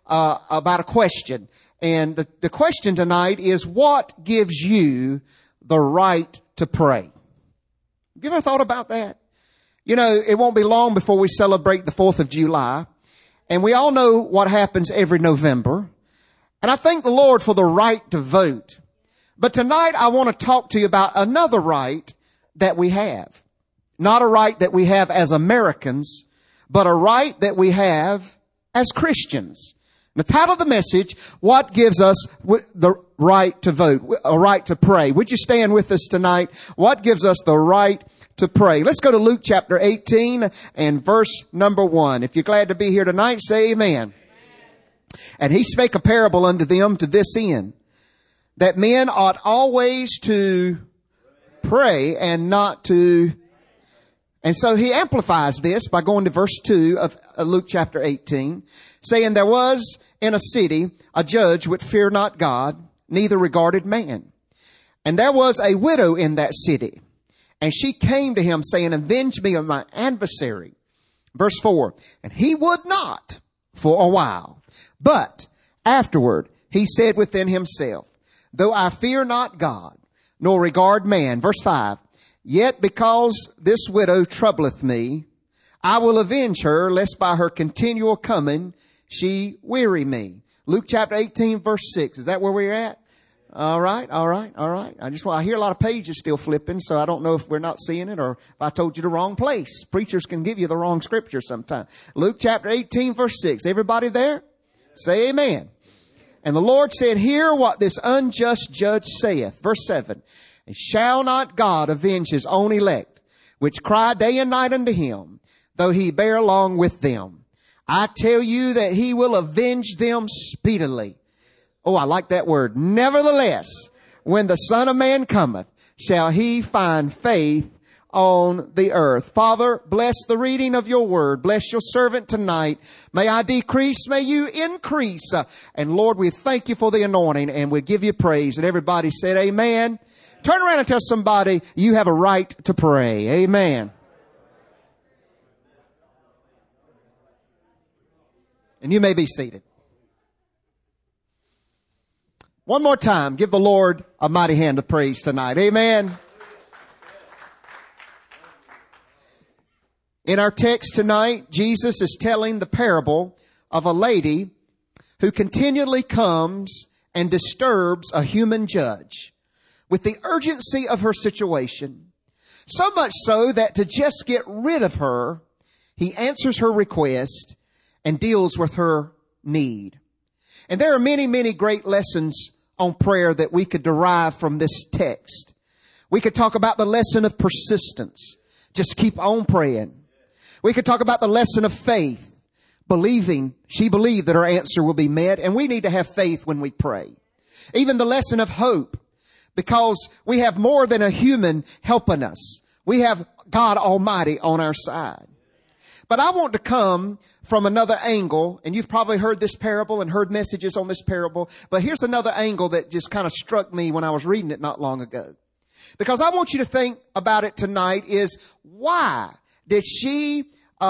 about a question. And the question tonight is, what gives you the right to pray? Have you ever thought about that? You know, it won't be long before we celebrate the 4th of July. And we all know what happens every November. And I thank the Lord for the right to vote. But tonight I want to talk to you about another right that we have. Not a right that we have as Americans, but a right that we have as Christians. The title of the message, what gives us the right to vote, a right to pray. Would you stand with us tonight? What gives us the right to pray? Let's go to Luke chapter 18 and verse number 1. If you're glad to be here tonight, say amen. Amen. And he spake a parable unto them to this end, that men ought always to pray and not to... And so he amplifies this by going to verse 2 of Luke chapter 18, saying, there was in a city a judge which feared not God, neither regarded man. And there was a widow in that city, and she came to him, saying, avenge me of my adversary. Verse 4, and he would not for a while. But afterward he said within himself, though I fear not God, nor regard man. Verse 5, yet because this widow troubleth me, I will avenge her, lest by her continual coming she weary me. Luke chapter 18 verse 6. Is that where we're at? All right. I hear a lot of pages still flipping, so I don't know if we're not seeing it or if I told you the wrong place. Preachers can give you the wrong scripture sometimes. Luke chapter 18 verse 6. Everybody there? Say amen. And the Lord said, hear what this unjust judge saith. Verse 7. And shall not God avenge his own elect, which cry day and night unto him, though he bear along with them? I tell you that he will avenge them speedily. Oh, I like that word. Nevertheless, when the Son of Man cometh, shall he find faith on the earth. Father, bless the reading of your word. Bless your servant tonight. May I decrease, may you increase. And Lord, we thank you for the anointing and we give you praise. And everybody said amen. Turn around and tell somebody you have a right to pray. Amen. And you may be seated. One more time, give the Lord a mighty hand of praise tonight. Amen. In our text tonight, Jesus is telling the parable of a lady who continually comes and disturbs a human judge with the urgency of her situation, so much so that to just get rid of her, he answers her request and deals with her need. And there are many, many great lessons on prayer that we could derive from this text. We could talk about the lesson of persistence. Just keep on praying. We could talk about the lesson of faith, believing. She believed that her answer will be met, and we need to have faith when we pray. Even the lesson of hope, because we have more than a human helping us. We have God Almighty on our side. But I want to come from another angle, and you've probably heard this parable and heard messages on this parable, but here's another angle that just kind of struck me when I was reading it not long ago. Because I want you to think about it tonight is why did she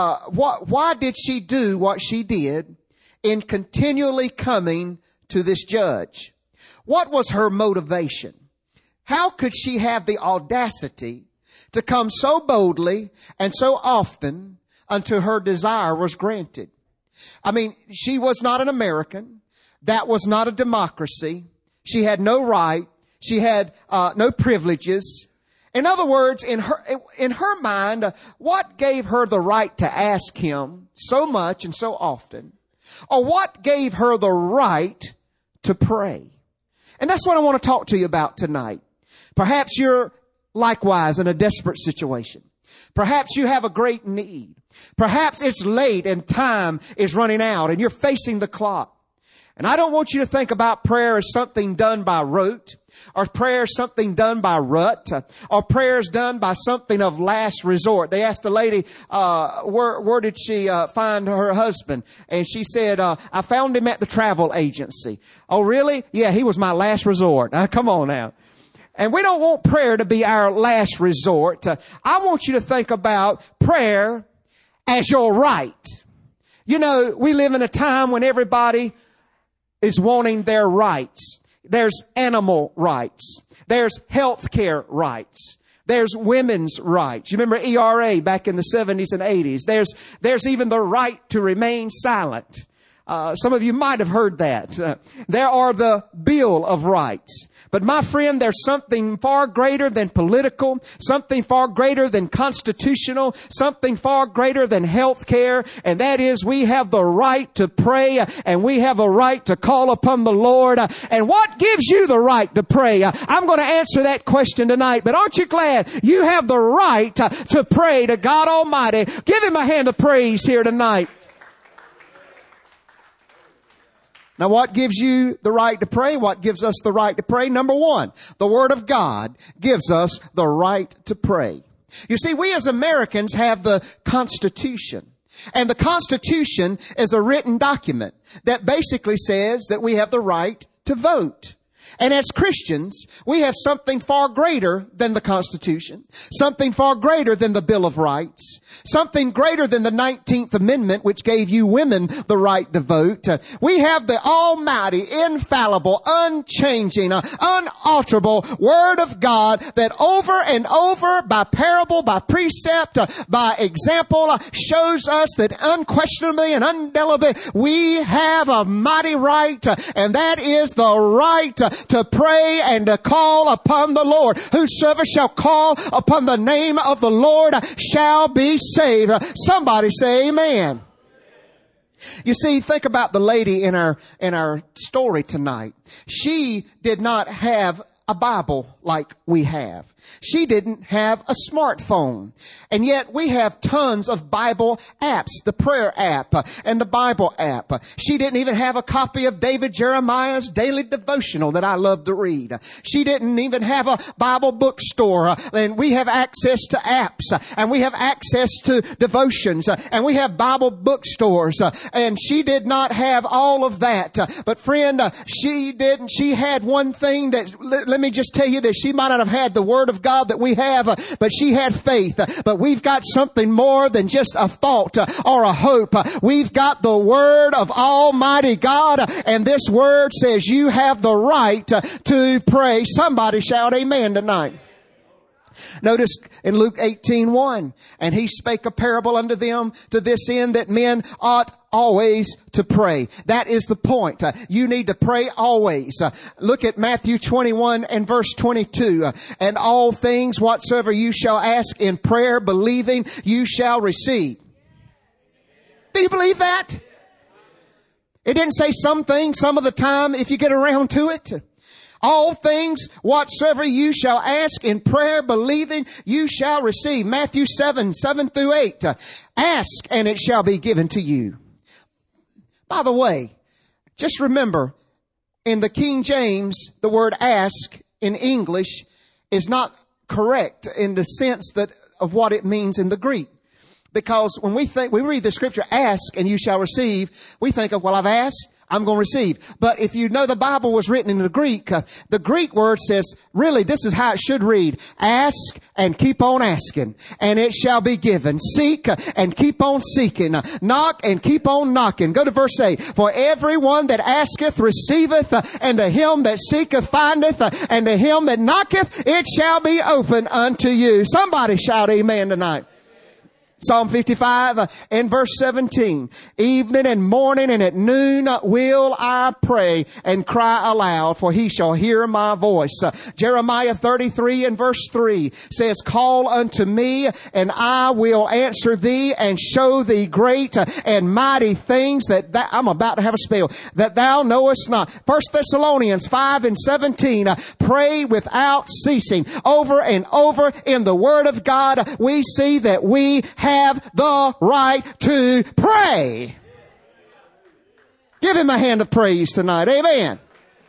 do what she did in continually coming to this judge? What was her motivation? How could she have the audacity to come so boldly and so often until her desire was granted? I mean, she was not an American. That was not a democracy. She had no right. She had no privileges. In other words, in her mind, what gave her the right to ask him so much and so often? Or what gave her the right to pray? And that's what I want to talk to you about tonight. Perhaps you're likewise in a desperate situation. Perhaps you have a great need. Perhaps it's late and time is running out and you're facing the clock. And I don't want you to think about prayer as something done by rote, or prayer as something done by rut, or prayer is done by something of last resort. They asked a lady, where did she find her husband? And she said, I found him at the travel agency. Oh, really? Yeah, he was my last resort. Come on now. And we don't want prayer to be our last resort. I want you to think about prayer as your right. You know, we live in a time when everybody is wanting their rights. There's animal rights. There's health care rights. There's women's rights. You remember ERA back in the 70s and 80s. There's even the right to remain silent. Some of you might have heard that. There are the Bill of Rights. But my friend, there's something far greater than political, something far greater than constitutional, something far greater than health care, and that is we have the right to pray, and we have a right to call upon the Lord. And what gives you the right to pray? I'm going to answer that question tonight, but aren't you glad you have the right to pray to God Almighty? Give Him a hand of praise here tonight. Now, what gives you the right to pray? What gives us the right to pray? Number one, the Word of God gives us the right to pray. You see, we as Americans have the Constitution. And the Constitution is a written document that basically says that we have the right to vote. And as Christians, we have something far greater than the Constitution, something far greater than the Bill of Rights, something greater than the 19th Amendment, which gave you women the right to vote. We have the almighty, infallible, unchanging, unalterable Word of God that over and over, by parable, by precept, by example, shows us that unquestionably and indelibly we have a mighty right, and that is the right to pray and to call upon the Lord. Whosoever shall call upon the name of the Lord shall be saved. Somebody say amen. You see, think about the lady in our story tonight. She did not have a Bible like we have. She didn't have a smartphone. And yet we have tons of Bible apps, the prayer app and the Bible app. She didn't even have a copy of David Jeremiah's daily devotional that I love to read. She didn't even have a Bible bookstore. And we have access to apps, and we have access to devotions, and we have Bible bookstores. And she did not have all of that. But friend, she didn't. She had one thing that, let me just tell you this, she might not have had the Word of God that we have, but she had faith. But we've got something more than just a thought or a hope. We've got the Word of Almighty God, and this Word says you have the right to pray. Somebody shout amen tonight. Notice in Luke 18:1, and he spake a parable unto them to this end, that men ought always to pray. That is the point. You need to pray always. Look at Matthew 21 and verse 22. And all things whatsoever you shall ask in prayer, believing, you shall receive. Do you believe that? It didn't say some things some of the time if you get around to it. All things whatsoever you shall ask in prayer, believing, you shall receive. Matthew 7:7-8. Ask and it shall be given to you. By the way, just remember, in the King James, the word ask in English is not correct in the sense that of what it means in the Greek. Because when we read the scripture, ask and you shall receive, we think of, well, I've asked, I'm going to receive. But if you know the Bible was written in the Greek word says, really, this is how it should read. Ask and keep on asking, and it shall be given. Seek and keep on seeking. Knock and keep on knocking. Go to verse 8. For everyone that asketh receiveth, and to him that seeketh findeth, and to him that knocketh it shall be open unto you. Somebody shout amen tonight. Psalm 55 and verse 17. Evening and morning and at noon will I pray and cry aloud, for he shall hear my voice. Jeremiah 33 and verse 3 says, call unto me and I will answer thee and show thee great and mighty things that I'm about to have a spell, that thou knowest not. 1 Thessalonians 5 and 17. Pray without ceasing. Over and over in the Word of God, we see that we have the right to pray. Give him a hand of praise tonight. Amen.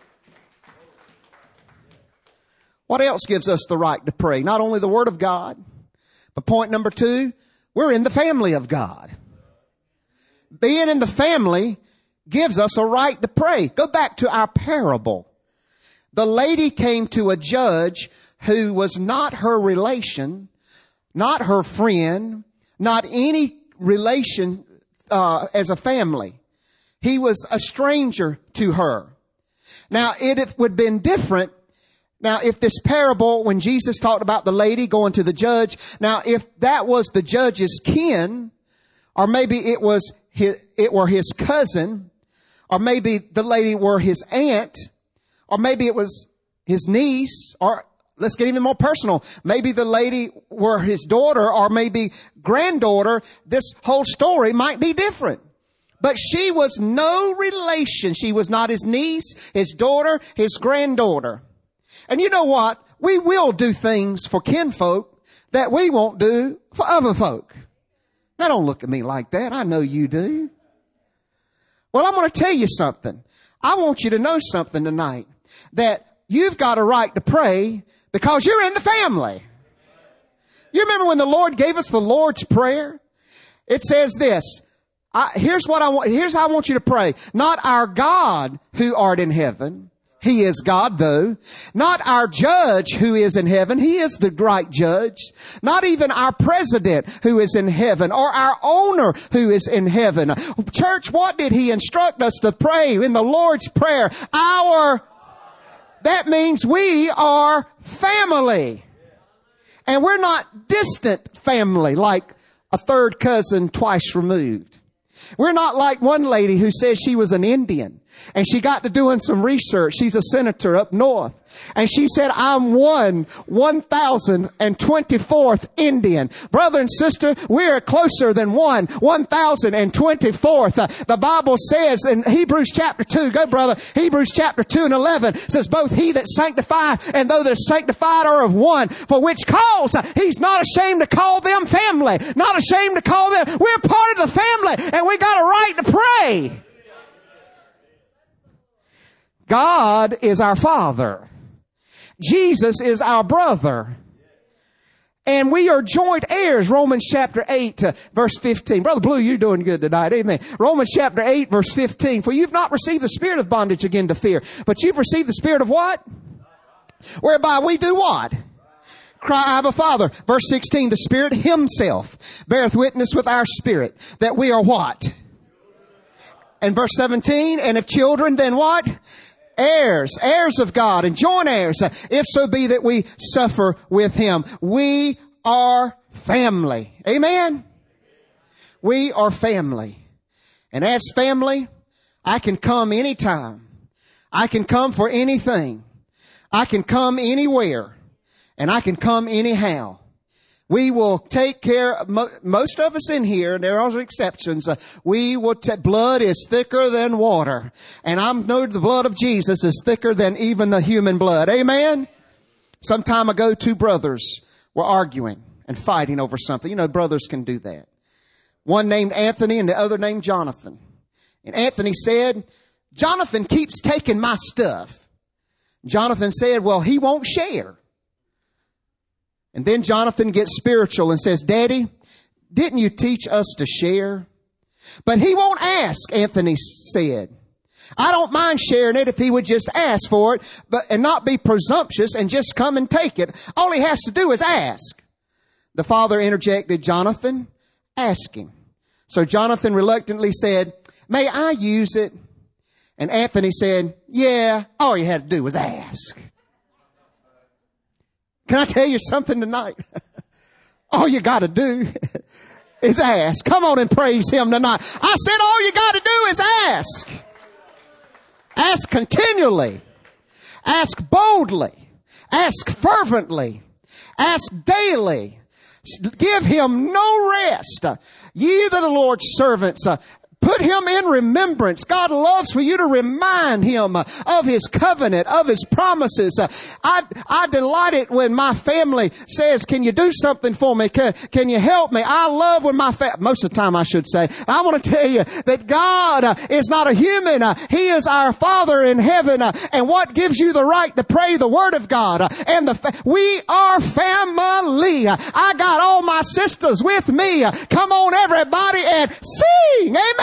What else gives us the right to pray? Not only the Word of God, but point number 2, we're in the family of God. Being in the family gives us a right to pray. Go back to our parable. The lady came to a judge who was not her relation, not her friend, not any relation as a family. He was a stranger to her. Now, it would have been different. Now, if this parable, when Jesus talked about the lady going to the judge, now if that was the judge's kin, or maybe it were his cousin, or maybe the lady were his aunt, or maybe it was his niece, or let's get even more personal. Maybe the lady were his daughter or maybe granddaughter. This whole story might be different. But she was no relation. She was not his niece, his daughter, his granddaughter. And you know what? We will do things for kinfolk that we won't do for other folk. Now don't look at me like that. I know you do. Well, I'm going to tell you something. I want you to know something tonight. That you've got a right to pray because you're in the family. You remember when the Lord gave us the Lord's Prayer? It says this. Here's how I want you to pray. Not our God who art in heaven. He is God though. Not our judge who is in heaven. He is the right judge. Not even our president who is in heaven or our owner who is in heaven. Church, what did he instruct us to pray in the Lord's Prayer? That means we are family. And we're not distant family like a third cousin twice removed. We're not like one lady who says she was an Indian and she got to doing some research. She's a senator up north. And she said, I'm 1,024th Indian. Brother and sister, we are closer than 1,024th. The Bible says in Hebrews chapter 2, go brother, Hebrews chapter 2 and 11 says, both he that sanctifieth and though they're sanctified are of one, for which cause he's not ashamed to call them family. Not ashamed to call them. We're part of the family and we got a right to pray. God is our Father. Jesus is our brother. And we are joint heirs. Romans chapter 8, verse 15. Brother Blue, you're doing good tonight. Amen. Romans chapter 8, verse 15. For you've not received the spirit of bondage again to fear, but you've received the spirit of what? Whereby we do what? Cry, Abba, Father. Verse 16. The Spirit himself beareth witness with our spirit that we are what? And verse 17. And if children, then what? Heirs of God and joint heirs, if so be that we suffer with him. We are family. Amen? We are family. And as family, I can come anytime. I can come for anything. I can come anywhere. And I can come anyhow. We will take care, most of us in here, there are exceptions, blood is thicker than water. And I know the blood of Jesus is thicker than even the human blood. Amen? Some time ago, two brothers were arguing and fighting over something. You know, brothers can do that. One named Anthony and the other named Jonathan. And Anthony said, Jonathan keeps taking my stuff. Jonathan said, well, he won't share. And then Jonathan gets spiritual and says, Daddy, didn't you teach us to share? But he won't ask, Anthony said. I don't mind sharing it if he would just ask for it, and not be presumptuous and just come and take it. All he has to do is ask. The father interjected, Jonathan, ask him. So Jonathan reluctantly said, may I use it? And Anthony said, yeah, all you had to do was ask. Can I tell you something tonight? All you got to do is ask. Come on and praise him tonight. I said all you got to do is ask. Ask continually. Ask boldly. Ask fervently. Ask daily. Give him no rest. Ye that are the Lord's servants, put him in remembrance. God loves for you to remind him of his covenant, of his promises. I delight it when my family says, can you do something for me? Can you help me? I love when most of the time I should say, I want to tell you that God is not a human. He is our Father in heaven. And what gives you the right to pray the Word of God? We are family. I got all my sisters with me. Come on everybody and sing. Amen.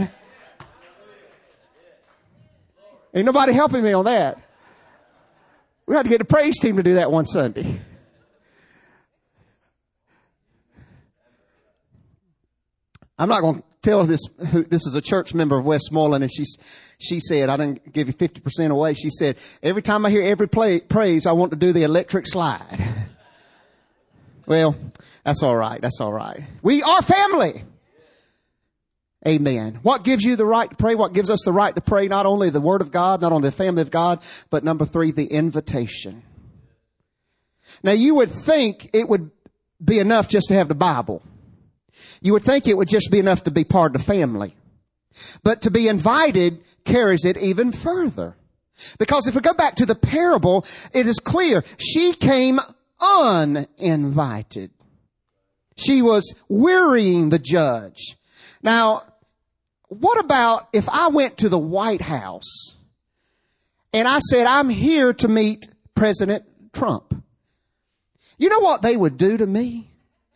Ain't nobody helping me on that. We had to get the praise team to do that one Sunday. I'm not going to tell this is a church member of Westmoreland, and she said, I didn't give you 50% away. She said, every time I hear every praise, I want to do the electric slide. Well, that's all right. That's all right. We are family. Amen. What gives you the right to pray? What gives us the right to pray? Not only the Word of God, not only the family of God, but number 3, the invitation. Now, you would think it would be enough just to have the Bible. You would think it would just be enough to be part of the family. But to be invited carries it even further. Because if we go back to the parable, it is clear she came uninvited. She was wearying the judge. Now, what about if I went to the White House and I said, I'm here to meet President Trump? You know what they would do to me?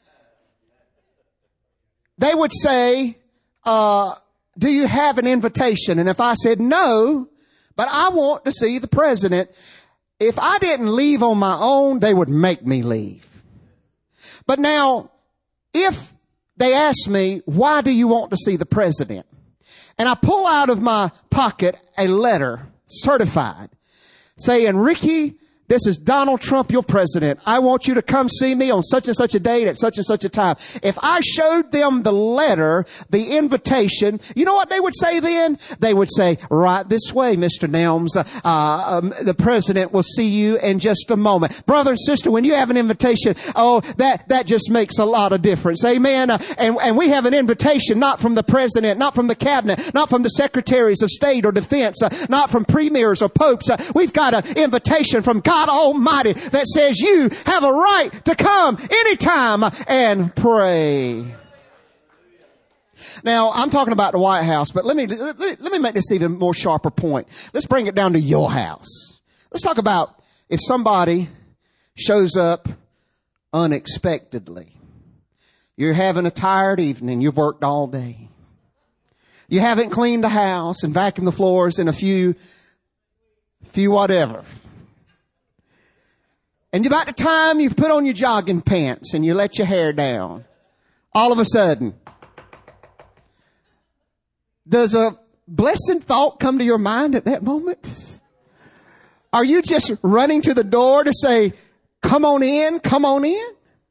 They would say, do you have an invitation? And if I said no, but I want to see the president, if I didn't leave on my own, they would make me leave. But now, if they ask me, why do you want to see the president? And I pull out of my pocket a letter, certified, saying, Ricky, this is Donald Trump, your president. I want you to come see me on such and such a date at such and such a time. If I showed them the letter, the invitation, you know what they would say then? They would say, right this way, Mr. Nelms. The president will see you in just a moment. Brother and sister, when you have an invitation, that just makes a lot of difference. Amen. And we have an invitation not from the president, not from the cabinet, not from the secretaries of state or defense, not from premiers or popes. We've got an invitation from God Almighty that says you have a right to come anytime and pray. Now, I'm talking about the White House, but let me make this even more sharper point. Let's bring it down to your house. Let's talk about if somebody shows up unexpectedly. You're having a tired evening. You've worked all day. You haven't cleaned the house and vacuumed the floors in a few whatever. And about the time you've put on your jogging pants and you let your hair down, all of a sudden, does a blessed thought come to your mind at that moment? Are you just running to the door to say, come on in, come on in?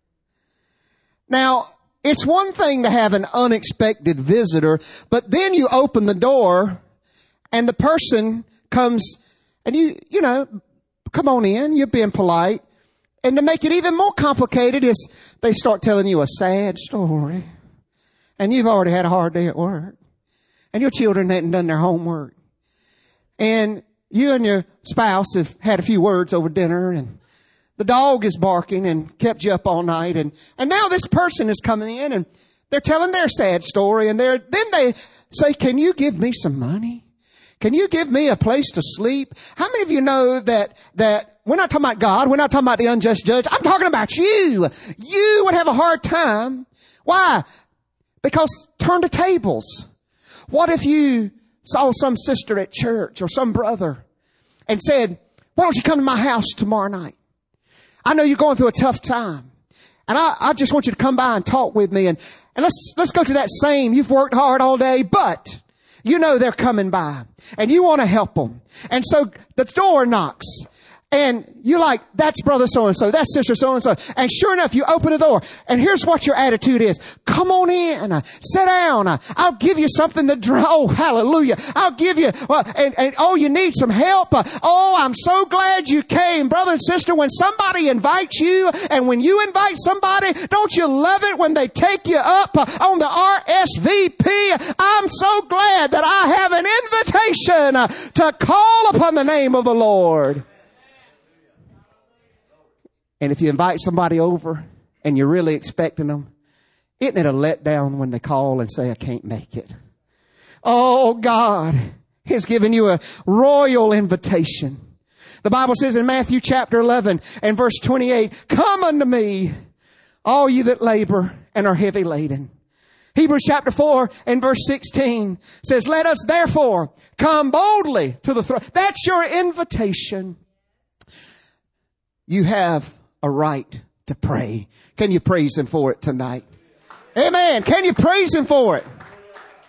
Now, it's one thing to have an unexpected visitor, but then you open the door and the person comes and you know, come on in, you're being polite. And to make it even more complicated is they start telling you a sad story. And you've already had a hard day at work. And your children hadn't done their homework. And you and your spouse have had a few words over dinner. And the dog is barking and kept you up all night. And now this person is coming in and they're telling their sad story. And then they say, can you give me some money? Can you give me a place to sleep? How many of you know that we're not talking about God, we're not talking about the unjust judge, I'm talking about you. You would have a hard time. Why? Because turn the tables. What if you saw some sister at church or some brother and said, why don't you come to my house tomorrow night? I know you're going through a tough time. And I just want you to come by and talk with me. And let's go to that same, you've worked hard all day, but you know they're coming by and you want to help them. And so the door knocks and you're like, that's brother so-and-so, that's sister so-and-so. And sure enough, you open the door and here's what your attitude is. Come on in, sit down. I'll give you something to drink. Oh, hallelujah. I'll give you, oh, you need some help. Oh, I'm so glad you came. Brother and sister, when somebody invites you and when you invite somebody, don't you love it when they take you up on the RSVP? I'm so glad that I have an invitation to call upon the name of the Lord. And if you invite somebody over and you're really expecting them, isn't it a letdown when they call and say, I can't make it? Oh, God has given you a royal invitation. The Bible says in Matthew chapter 11 and verse 28, come unto me, all you that labor and are heavy laden. Hebrews chapter 4 and verse 16 says, let us therefore come boldly to the throne. That's your invitation. You have a right to pray. Can you praise Him for it tonight? Amen. Can you praise Him for it?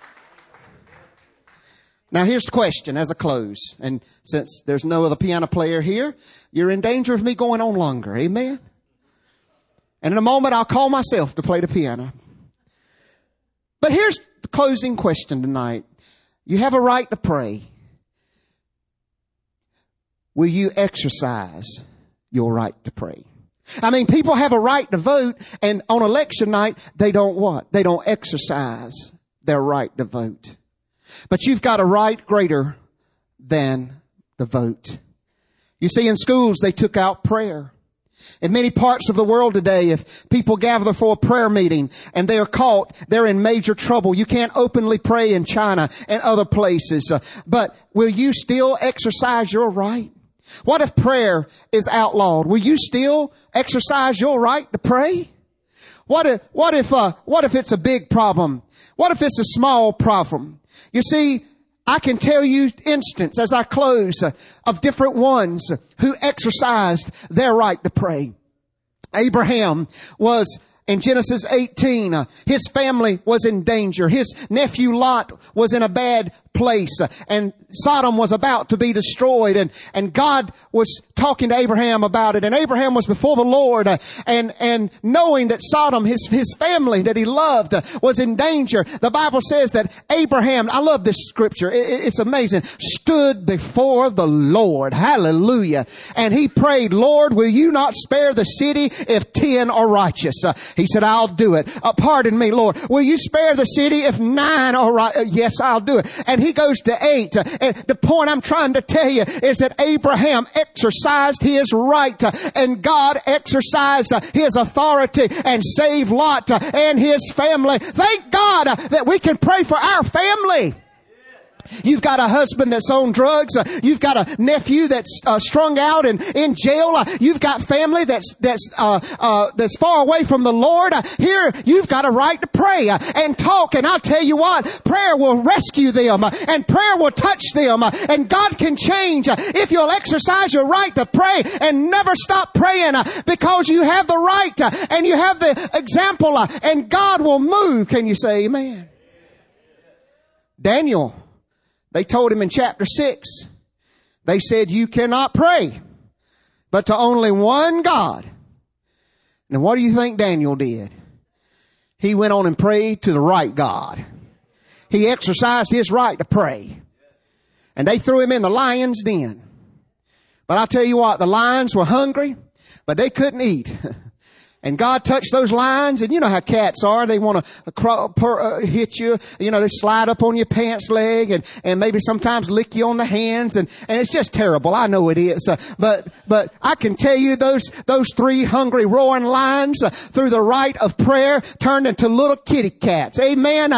Now here's the question as I close. And since there's no other piano player here, you're in danger of me going on longer. Amen? And in a moment I'll call myself to play the piano. But here's the closing question tonight. You have a right to pray. Will you exercise your right to pray? I mean, people have a right to vote, and on election night, they don't what? They don't exercise their right to vote. But you've got a right greater than the vote. You see, in schools, they took out prayer. In many parts of the world today, if people gather for a prayer meeting and they are caught, they're in major trouble. You can't openly pray in China and other places. But will you still exercise your right? What if prayer is outlawed? Will you still exercise your right to pray? What if it's a big problem? What if it's a small problem? You see, I can tell you instances as I close of different ones who exercised their right to pray. Abraham was in Genesis 18, his family was in danger. His nephew Lot was in a bad place, and Sodom was about to be destroyed, and God was talking to Abraham about it, and Abraham was before the Lord, and knowing that Sodom, his family that he loved, was in danger. The Bible says that Abraham, I love this scripture, it's amazing, stood before the Lord. Hallelujah. And he prayed, Lord, will you not spare the city if 10 are righteous? He said, I'll do it. Pardon me, Lord. Will you spare the city if 9 are right? Yes, I'll do it. And he goes to 8. And the point I'm trying to tell you is that Abraham exercised his right, and God exercised his authority and saved Lot and his family. Thank God that we can pray for our family. You've got a husband that's on drugs. You've got a nephew that's strung out and in jail. You've got family that's far away from the Lord. Here, you've got a right to pray and talk. And I'll tell you what, prayer will rescue them, and prayer will touch them, and God can change if you'll exercise your right to pray and never stop praying, because you have the right and you have the example, and God will move. Can you say amen? Daniel, they told him in chapter 6, they said, you cannot pray but to only one God. Now what do you think Daniel did? He went on and prayed to the right God. He exercised his right to pray. And they threw him in the lion's den. But I'll tell you what, the lions were hungry, but they couldn't eat. And God touched those lions, and you know how cats are. They want to hit you. You know, they slide up on your pants leg and maybe sometimes lick you on the hands. And it's just terrible. I know it is. But I can tell you those 3 hungry roaring lions through the right of prayer turned into little kitty cats. Amen.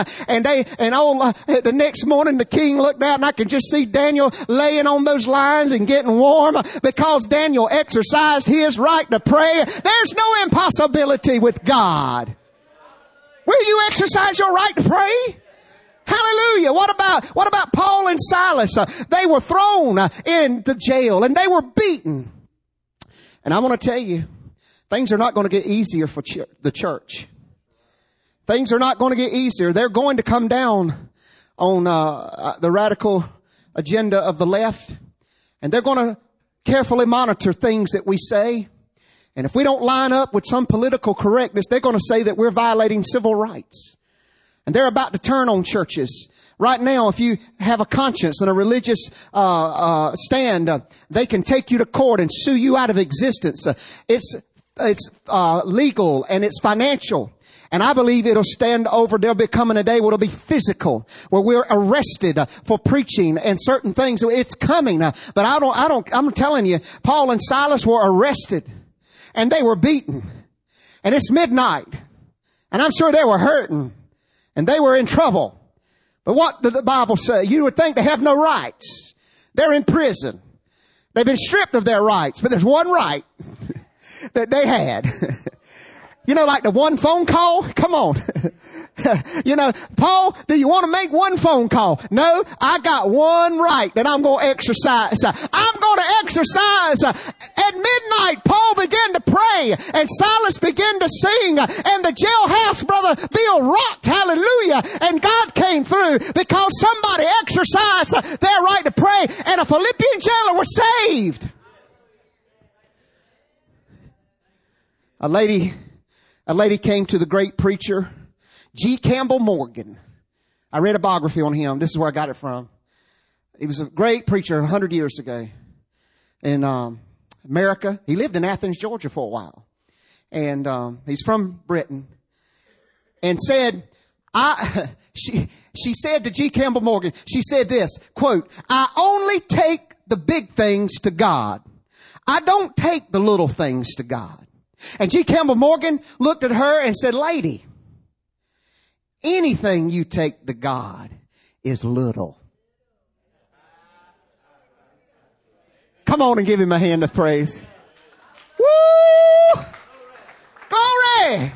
The next morning the king looked out, and I could just see Daniel laying on those lions and getting warm because Daniel exercised his right to pray. There's no impossibility with God. Will you exercise your right to pray? Hallelujah. What about Paul and Silas? They were thrown in the jail and they were beaten. And I want to tell you, things are not going to get easier for the church. Things are not going to get easier. They're going to come down on the radical agenda of the left, and they're going to carefully monitor things that we say. And if we don't line up with some political correctness, they're going to say that we're violating civil rights. And they're about to turn on churches. Right now, if you have a conscience and a religious stand, they can take you to court and sue you out of existence. It's legal and it's financial. And I believe it'll stand over. There'll be coming a day where it'll be physical, where we're arrested for preaching and certain things. It's coming. But I'm telling you, Paul and Silas were arrested. And they were beaten. And it's midnight. And I'm sure they were hurting. And they were in trouble. But what did the Bible say? You would think they have no rights. They're in prison. They've been stripped of their rights. But there's one right that they had. You know, like the one phone call? Come on. You know, Paul, do you want to make one phone call? No, I got one right that I'm going to exercise. I'm going to exercise at midnight. night, Paul began to pray and Silas began to sing and the jailhouse, Brother Bill, rocked. Hallelujah. And God came through because somebody exercised their right to pray and a Philippian jailer was saved. A lady came to the great preacher, G. Campbell Morgan. I read a biography on him. This is where I got it from. He was a great preacher 100 years ago in America. He lived in Athens, Georgia for a while. And he's from Britain. And said, she said to G. Campbell Morgan, she said this, quote, "I only take the big things to God. I don't take the little things to God." And G. Campbell Morgan looked at her and said, "Lady, anything you take to God is little." Come on and give him a hand of praise. Woo! Glory!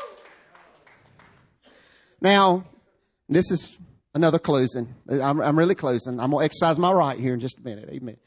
Now, this is another closing. I'm really closing. I'm going to exercise my right here in just a minute. Amen.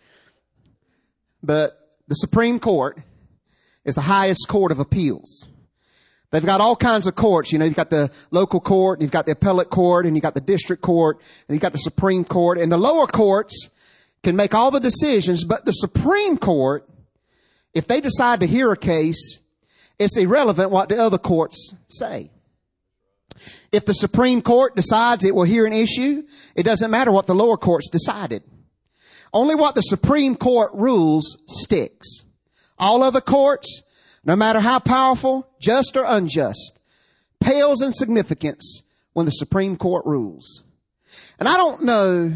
But the Supreme Court is the highest court of appeals. They've got all kinds of courts. You know, you've got the local court, you've got the appellate court, and you've got the district court, and you've got the Supreme Court. And the lower courts can make all the decisions, but the Supreme Court, if they decide to hear a case, it's irrelevant what the other courts say. If the Supreme Court decides it will hear an issue, it doesn't matter what the lower courts decided. Only what the Supreme Court rules sticks. All other courts, no matter how powerful, just or unjust, pales in significance when the Supreme Court rules. And I don't know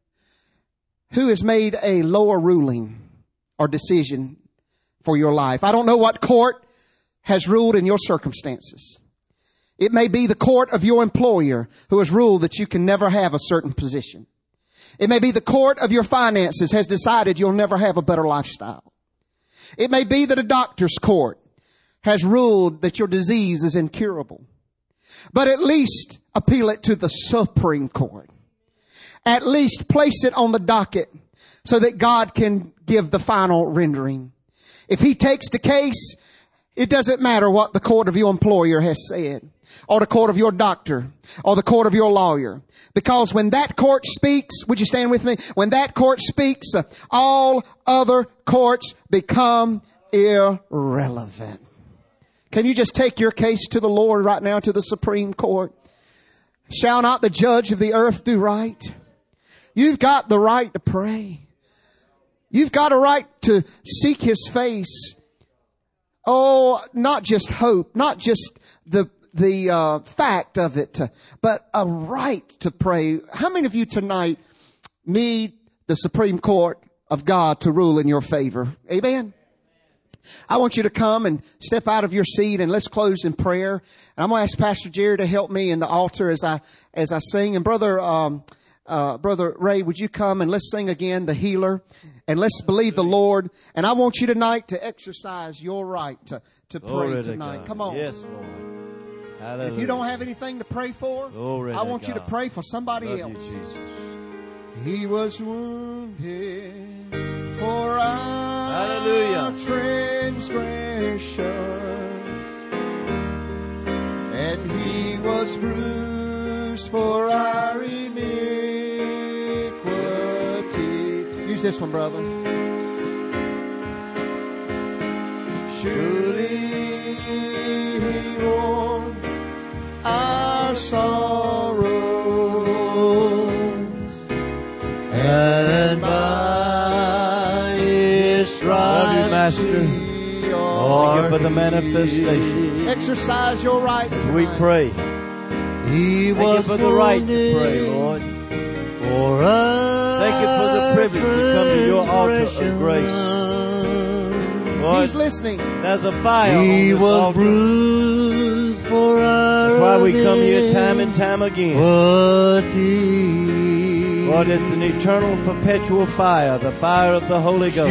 who has made a lower ruling or decision for your life. I don't know what court has ruled in your circumstances. It may be the court of your employer who has ruled that you can never have a certain position. It may be the court of your finances has decided you'll never have a better lifestyle. It may be that a doctor's court has ruled that your disease is incurable. But at least appeal it to the Supreme Court. At least place it on the docket so that God can give the final rendering. If He takes the case, it doesn't matter what the court of your employer has said, or the court of your doctor, or the court of your lawyer. Because when that court speaks, would you stand with me? When that court speaks, all other courts become irrelevant. Can you just take your case to the Lord right now, to the Supreme Court? Shall not the judge of the earth do right? You've got the right to pray. You've got a right to seek His face. Oh, not just hope, not just the fact of it, but a right to pray. How many of you tonight need the Supreme Court of God to rule in your favor? Amen. I want you to come and step out of your seat and let's close in prayer. And I'm going to ask Pastor Jerry to help me in the altar as I sing. And Brother Ray, would you come and let's sing again, The Healer, and let's believe the Lord. And I want you tonight to exercise your right to pray tonight. Come on. Yes, Lord. Hallelujah. If you don't have anything to pray for, I want you to pray for somebody else. You, Jesus. He was wounded for our transgressions, and He was bruised for our iniquity. Use this one, brother. Surely He bore our sorrows, and by His stripes Master. Thank you for the manifestation. Exercise your right. We pray. He Thank you for the right to pray, Lord. For us. Thank you for the privilege to come to your altar of grace. Lord, He's listening. There's a fire He on this was altar. bruised for us. That's why we come here time and time again. Lord, it's an eternal, perpetual fire, the fire of the Holy Ghost.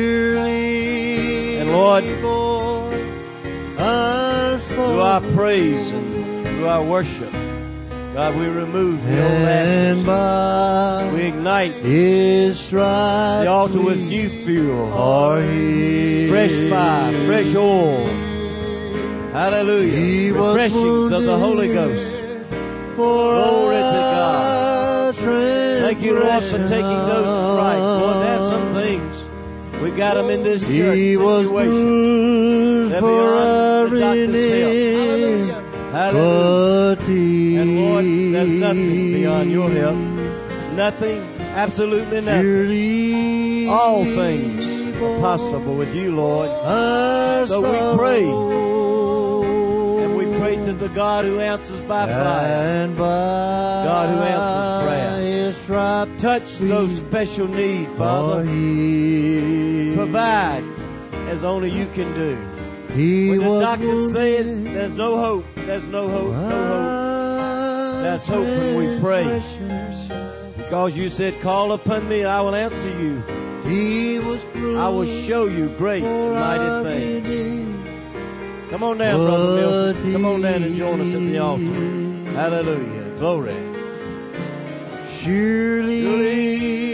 And Lord, through our praise and through our worship, God, we remove the old and ashes. by We ignite His stripes the altar with we new fuel. are healed. Fresh fire, fresh oil. Hallelujah. He was Refreshings of the Holy Ghost. For Glory to God. our Thank you, Lord, for taking those stripes. Lord, there's some things. We got them in this church He was situation. bruised They're for beyond the our doctor's iniquity, Hallelujah. but He And Lord, there's nothing beyond your help. Nothing, absolutely nothing. surely All things are possible with you, Lord. our So we pray. sorrow, And we pray to the God who answers by fire. and by God who answers prayer. His stripes Touch those special needs, are Father. healed. Provide as only you can do. He When the was doctor says wounded there's no hope, there's no hope, no hope. That's That's hope when we pray. Because you said, call upon me and I will answer you. He was I will show you great and mighty things. Come on down, Brother Milton. Come on down and join us at the altar. Hallelujah. Glory. Surely